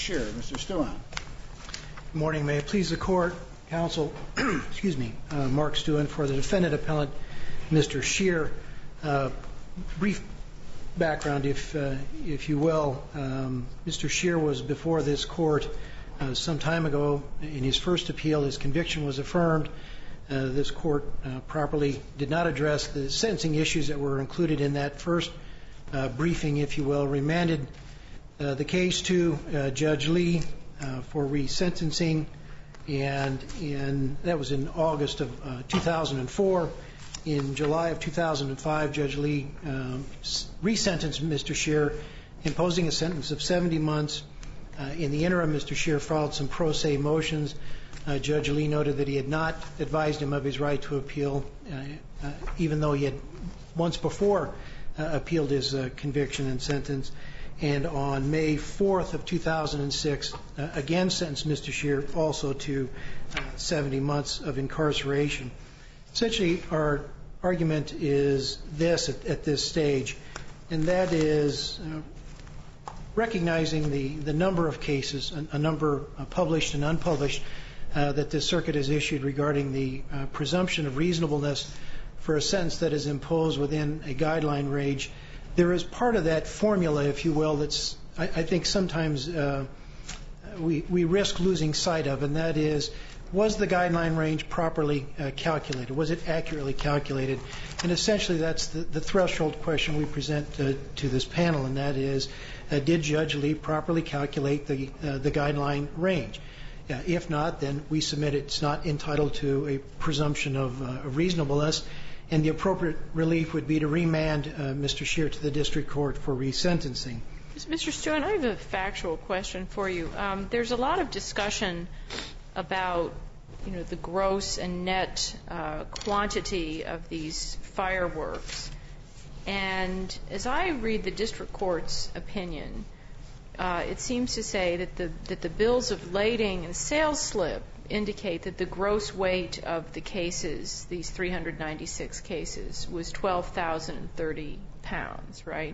Scheer. Mr. Stuan. Good morning. May it please the Court, Counsel, excuse me, Mark Stuan for the defendant appellant, Mr. Scheer. Brief background, if you will. Mr. Scheer was before this Court some time ago. In his first appeal, his conviction was affirmed. This Court properly did not address the sentencing issues that were included in that first briefing, if you will, remanded the case to Judge Lee for resentencing, and that was in August of 2004. In July of 2005, Judge Lee resentenced Mr. Scheer, imposing a sentence of 70 months. In the interim, Mr. Scheer filed some pro se motions. Judge Lee noted that he had not advised him of his right to appeal, even though he had once before appealed his conviction and sentence. And on May 4th of 2006, again sentenced Mr. Scheer also to 70 months of incarceration. Essentially, our argument is this at this stage, and that is recognizing the number of cases, a number published and unpublished, that this circuit has issued regarding the presumption of reasonableness for a sentence that is imposed within a guideline range. There is part of that formula, if you will, that's I think sometimes we risk losing sight of, and that is, was the guideline range properly calculated? Was it accurately calculated? And essentially that's the threshold question we present to this panel, and that is, did Judge Lee properly calculate the guideline range? If not, then we submit it's not entitled to a presumption of reasonableness, and the appropriate relief would be to remand Mr. Scheer to the district court for resentencing. Mr. Stewart, I have a factual question for you. There's a lot of discussion about, the gross and net quantity of these fireworks. And as I read the district court's opinion, it seems to say that the bills of lading and sales slip indicate that the gross weight of the cases, these 396 cases, was 12,030 pounds, right?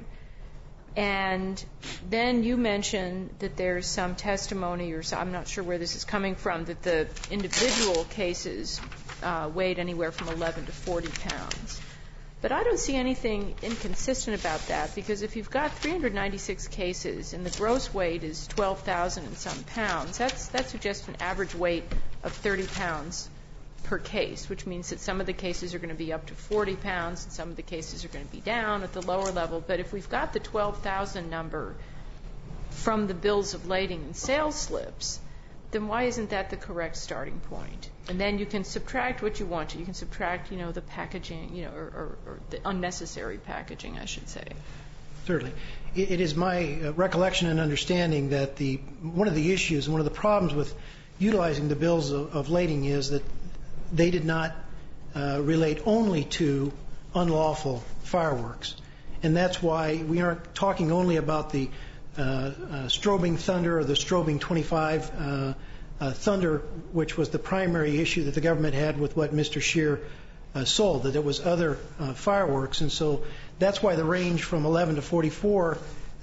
And then you mentioned that there's some testimony, or I'm not sure where this is coming from, that the individual cases weighed anywhere from 11 to 40 pounds. But I don't see anything inconsistent about that, because if you've got 396 cases and the gross weight is 12,000 and some pounds, that suggests an average weight of 30 pounds per case, which means that some of the cases are going to be up to 40 pounds and some of the cases are going to be down at the lower level. But if we've got the 12,000 number from the bills of lading and sales slips, then why isn't that the correct starting point? And then you can subtract what you want to. You can subtract, the packaging, or the unnecessary packaging, I should say. Certainly. It is my recollection and understanding that one of the issues, one of the problems with utilizing the bills of lading is that they did not relate only to unlawful fireworks. And that's why we aren't talking only about the strobing thunder or the strobing 25 thunder, which was the primary issue that the government had with what Mr. Scheer sold, that there was other fireworks. And so that's why the range from 11 to 44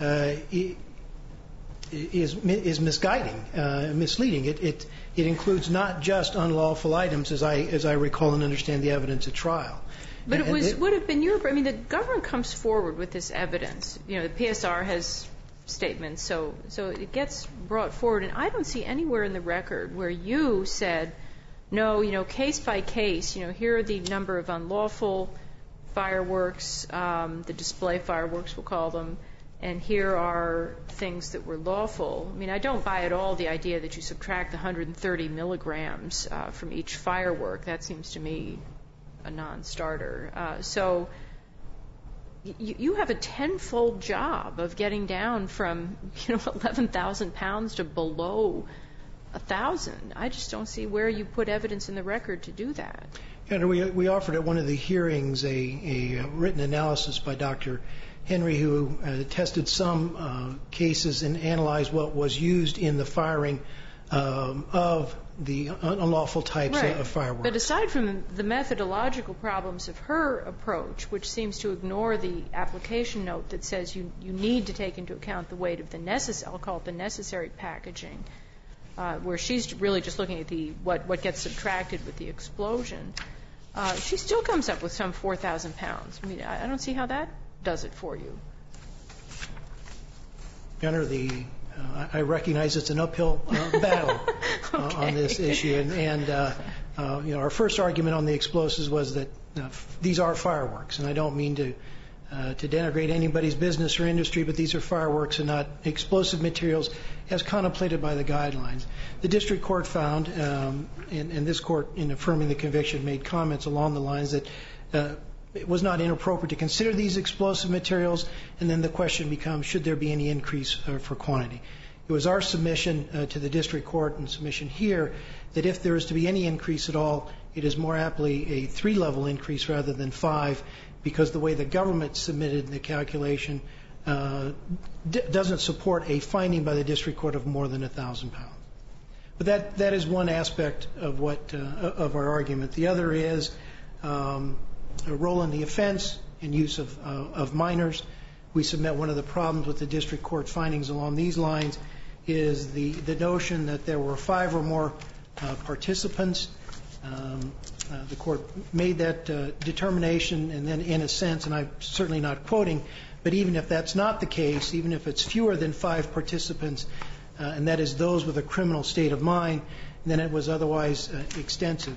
is misguiding, misleading. It includes not just unlawful items, as I recall and understand the evidence at trial. But it would have been the government comes forward with this evidence. The PSR has statements, so it gets brought forward. And I don't see anywhere in the record where you said, no, case by case, here are the number of unlawful fireworks, the display fireworks we'll call them, and here are things that were lawful. I don't buy at all the idea that you subtract 130 milligrams from each firework. That seems to me a non-starter. So you have a tenfold job of getting down from 11,000 pounds to below 1,000. I just don't see where you put evidence in the record to do that. We offered at one of the hearings a written analysis by Dr. Henry, who tested some cases and analyzed what was used in the firing of the unlawful types of fireworks. But aside from the methodological problems of her approach, which seems to ignore the application note that says you need to take into account the weight of the I'll call it the necessary packaging, where she's really just looking at what gets subtracted with the explosion, she still comes up with some 4,000 pounds. I mean, I don't see how that does it for you. Your Honor, I recognize it's an uphill battle on this issue, and our first argument on the explosives was that these are fireworks, and I don't mean to denigrate anybody's business or industry, but these are fireworks and not explosive materials as contemplated by the guidelines. The district court found, and this court in affirming the conviction made comments along the lines that it was not inappropriate to consider these explosive materials, and then the question becomes, should there be any increase for quantity? It was our submission to the district court and submission here that if there is to be any increase at all, it is more aptly a 3-level increase rather than 5, because the way the government submitted the calculation doesn't support a finding by the district court of more than 1,000 pounds. But that is one aspect of of our argument. The other is a role in the offense and use of minors. We submit one of the problems with the district court findings along these lines is the notion that there were 5 or more participants. The court made that determination, and then in a sense, and I'm certainly not quoting, but even if that's not the case, even if it's fewer than 5 participants, and that is those with a criminal state of mind, then it was otherwise extensive.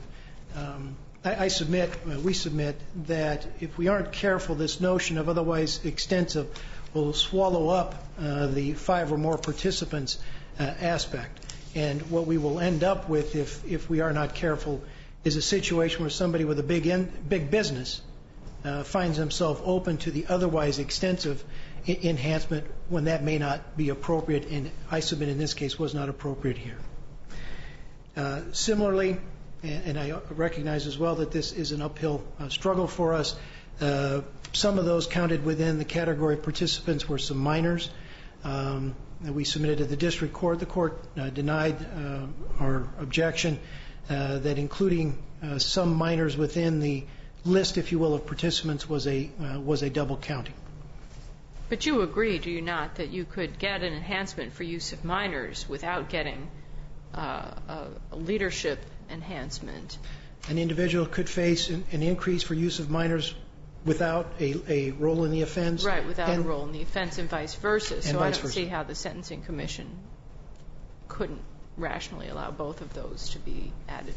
We submit that if we aren't careful, this notion of otherwise extensive will swallow up the 5 or more participants aspect. And what we will end up with if we are not careful is a situation where somebody with a big business finds himself open to the otherwise extensive enhancement when that may not be appropriate, and I submit in this case was not appropriate here. Similarly, and I recognize as well that this is an uphill struggle for us, some of those counted within the category of participants were some minors. We submitted to the district court. The court denied our objection that including some minors within the list, if you will, of participants was a double counting. But you agree, do you not, that you could get an enhancement for use of minors without getting a leadership enhancement? An individual could face an increase for use of minors without a role in the offense. Right, without a role in the offense and vice versa. So I don't see how the Sentencing Commission couldn't rationally allow both of those to be added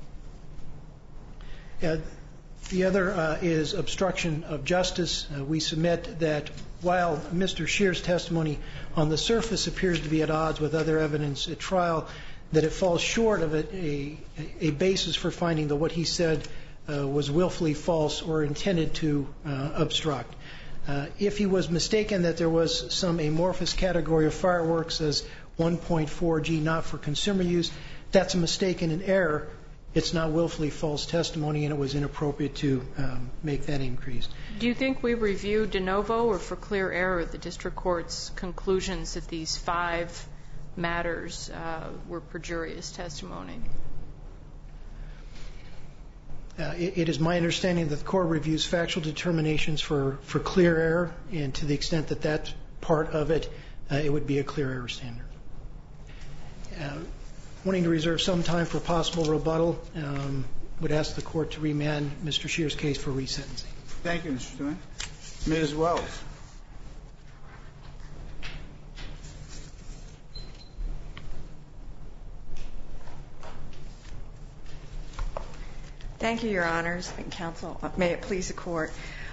in. The other is obstruction of justice. We submit that while Mr. Scheer's testimony on the surface appears to be at odds with other evidence at trial, that it falls short of a basis for finding that what he said was willfully false or intended to obstruct. If he was mistaken that there was some amorphous category of fireworks as 1.4 G not for consumer use, that's a mistake and an error. It's not willfully false testimony, and it was inappropriate to make that increase. Do you think we review de novo or for clear error the district court's conclusions that these 5 matters were perjurious testimony? It is my understanding that the court reviews factual determinations for clear error, and to the extent that that's part of it, it would be a clear error standard. Wanting to reserve some time for possible rebuttal, would ask the court to remand Mr. Scheer's case for resentencing. Thank you, Mr. Stewart. Ms. Wells. Thank you, Your Honors and counsel. May it please the court.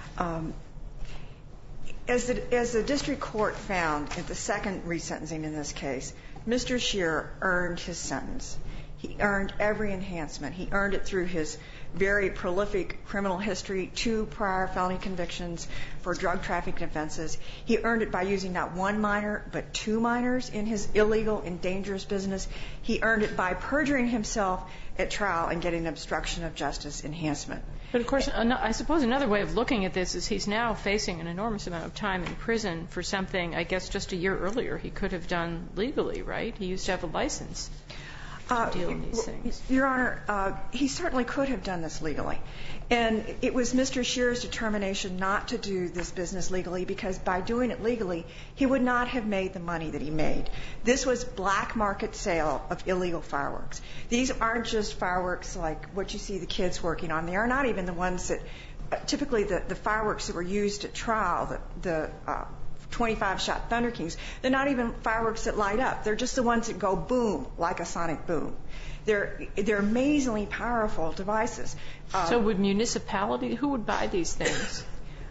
As the district court found at the second resentencing in this case, Mr. Scheer earned his sentence. He earned every enhancement. He earned it through his very prolific criminal history, 2 prior felony convictions for drug trafficking offenses. He earned it by using not 1 minor, but 2 minors in his illegal and dangerous business. He earned it by perjuring himself at trial and getting obstruction of justice enhancement. But, of course, I suppose another way of looking at this is he's now facing an enormous amount of time in prison for something, I guess, just a year earlier he could have done legally, right? He used to have a license to deal in these things. Your Honor, he certainly could have done this legally. And it was Mr. Scheer's determination not to do this business legally, because by doing it legally, he would not have made the money that he made. This was black market sale of illegal fireworks. These aren't just fireworks like what you see the kids working on. They are not even the ones that typically the fireworks that were used at trial, the 25-shot Thunder Kings, they're not even fireworks that light up. They're just the ones that go boom, like a sonic boom. They're amazingly powerful devices. So would municipality, who would buy these things?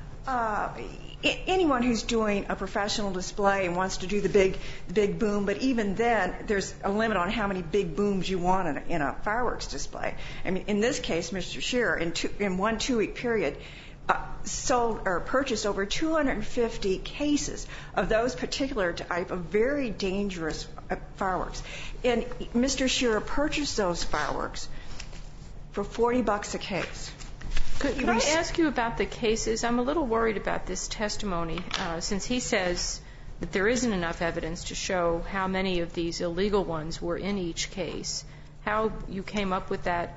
Anyone who's doing a professional display and wants to do the big boom, but even then, there's a limit on how many big booms you want in a fireworks display. I mean, in this case, Mr. Scheer, in one 2-week period, sold or purchased over 250 cases of those particular type of very dangerous fireworks. And Mr. Scheer purchased those fireworks for $40 a case. Could I ask you about the cases? I'm a little worried about this testimony, since he says that there isn't enough evidence to show how many of these illegal ones were in each case. How you came up with that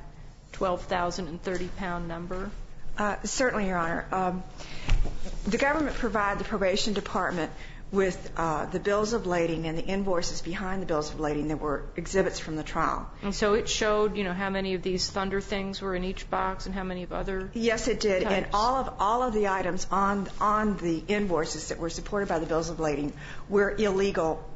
12,030-pound number? Certainly, Your Honor. The government provided the probation department with the bills of lading and the invoices behind the bills of lading that were exhibits from the trial. And so it showed, how many of these Thunder things were in each box and how many of other Yes, it did. types? And all of the items on the invoices that were supported by the bills of lading were illegal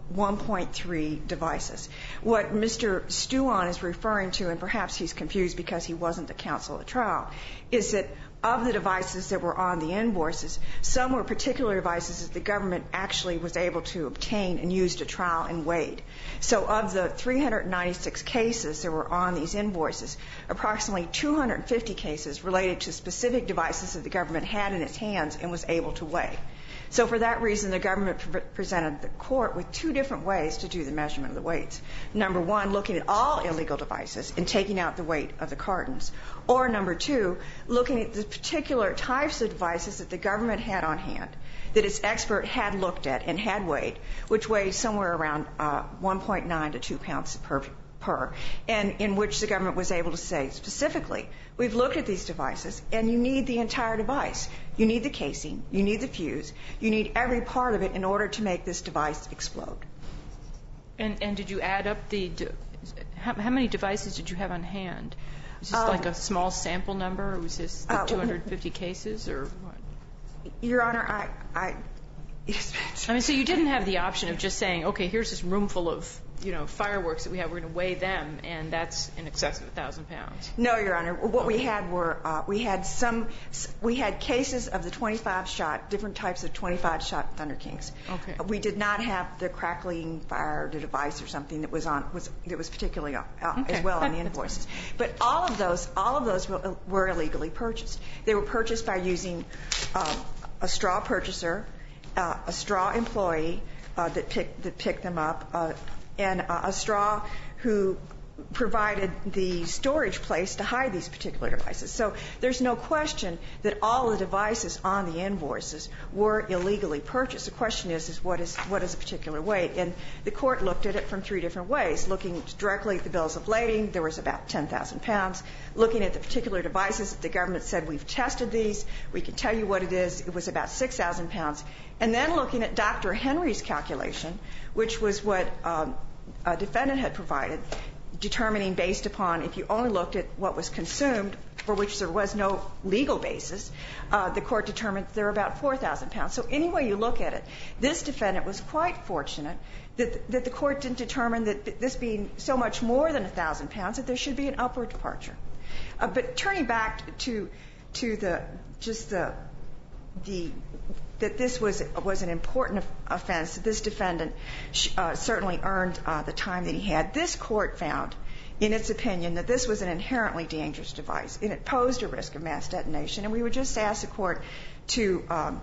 1.3 devices. What Mr. Stuon is referring to, and perhaps he's confused because he wasn't the counsel at trial, is that of the devices that were on the invoices, some were particular devices that the government actually was able to obtain and use to trial and weighed. So of the 396 cases that were on these invoices, approximately 250 cases related to specific devices that the government had in its hands and was able to weigh. So for that reason, the government presented the court with 2 different ways to do the measurement of the weights. Number 1, looking at all illegal devices and taking out the weight of the cartons. Or number 2, looking at the particular types of devices that the government had on hand, that its expert had looked at and had weighed, which weighed somewhere around 1.9 to 2 pounds per, and in which the government was able to say specifically, we've looked at these devices and you need the entire device. You need the casing, you need the fuse, you need every part of it in order to make this device explode. And did you add up how many devices did you have on hand? Was this like a small sample number, or was this the 250 cases, or what? Your Honor, I mean, so you didn't have the option of just saying, okay, here's this room full of, fireworks that we have, we're going to weigh them, and that's in excess of 1,000 pounds. No, Your Honor. What we had were, we had cases of the 25-shot, different types of 25-shot Thunder Kings. Okay. We did not have the crackling fire device or something that was particularly as well on the invoices. But all of those were illegally purchased. They were purchased by using a straw purchaser, a straw employee that picked them up, and a straw who provided the storage place to hide these particular devices. So there's no question that all the devices on the invoices were illegally purchased. The question is what is a particular weight? And the court looked at it from 3 different ways. Looking directly at the bills of lading, there was about 10,000 pounds. Looking at the particular devices that the government said, we've tested these, we can tell you what it is, it was about 6,000 pounds. And then looking at Dr. Henry's calculation, which was what a defendant had provided, determining based upon if you only looked at what was consumed, for which there was no legal basis, the court determined there were about 4,000 pounds. So any way you look at it, this defendant was quite fortunate that the court didn't determine that this being so much more than 1,000 pounds, that there should be an upward departure. But turning back to that this was an important offense, that this defendant certainly earned the time that he had. This court found in its opinion that this was an inherently dangerous device and it posed a risk of mass detonation. And we would just ask the Court to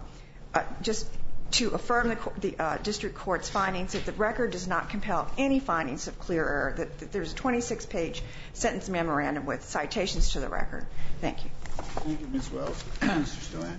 affirm the district court's findings that the record does not compel any findings of clear error, that there's a 26-page sentence memorandum with citations to the record. Thank you. Thank you, Ms. Wells. Mr. Stewart.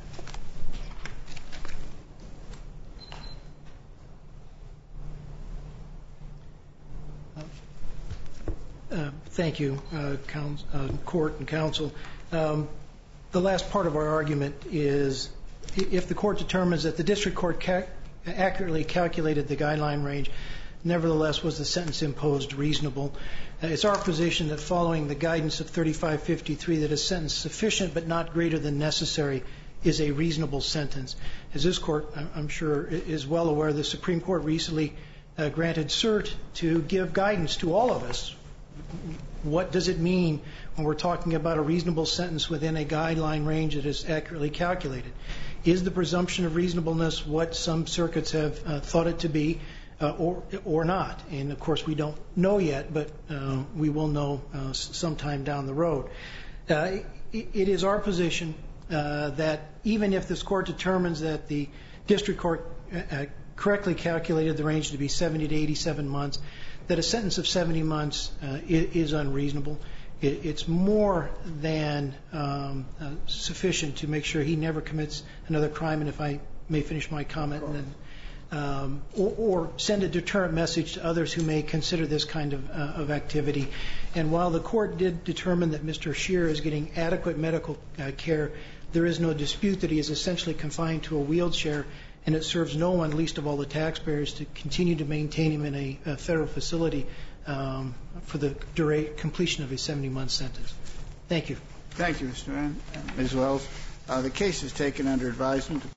Thank you, Court and Counsel. The last part of our argument is if the Court determines that the district court accurately calculated the guideline range, nevertheless was the sentence imposed reasonable. It's our position that following the guidance of 3553 that a sentence sufficient but not greater than necessary is a reasonable sentence. As this Court, I'm sure, is well aware, the Supreme Court recently granted cert to give guidance to all of us. What does it mean when we're talking about a reasonable sentence within a guideline range that is accurately calculated? Is the presumption of reasonableness what some circuits have thought it to be or not? And, of course, we don't know yet, but we will know sometime down the road. It is our position that even if this Court determines that the district court correctly calculated the range to be 70 to 87 months, that a sentence of 70 months is unreasonable. It's more than sufficient to make sure he never commits another crime, and if I may finish my comment, or send a deterrent message to others who may consider this kind of activity. And while the Court did determine that Mr. Scheer is getting adequate medical care, there is no dispute that he is essentially confined to a wheelchair, and it serves no one, least of all the taxpayers, to continue to maintain him in a federal facility for the completion of a 70-month sentence. Thank you. Thank you, Mr. Mann. Ms. Wells, the case is taken under advisement.